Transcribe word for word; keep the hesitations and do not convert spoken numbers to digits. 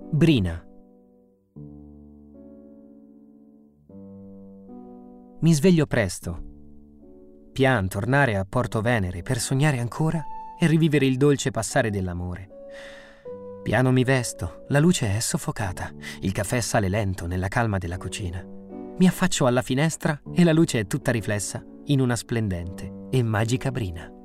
Brina. Mi sveglio presto. Pian tornare a Porto Venere per sognare ancora e rivivere il dolce passare dell'amore. Piano mi vesto, la luce è soffocata, il caffè sale lento nella calma della cucina. Mi affaccio alla finestra e la luce è tutta riflessa in una splendente e magica brina.